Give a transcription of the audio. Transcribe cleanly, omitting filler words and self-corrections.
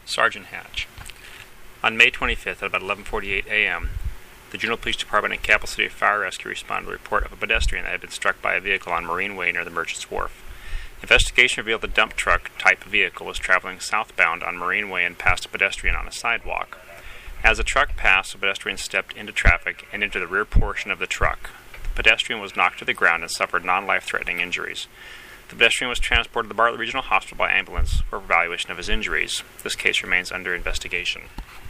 Sergeant Hatch. On May 25th at about 11:48 a.m., the Juneau Police Department and Capital City Fire Rescue responded to a report of a pedestrian that had been struck by a vehicle on Marine Way near the Merchants Wharf. Investigation revealed the dump truck type vehicle was traveling southbound on Marine Way and passed a pedestrian on a sidewalk. As the truck passed, the pedestrian stepped into traffic and into the rear portion of the truck. The pedestrian was knocked to the ground and suffered non-life-threatening injuries. The pedestrian was transported to the Bartlett Regional Hospital by ambulance for evaluation of his injuries. This case remains under investigation.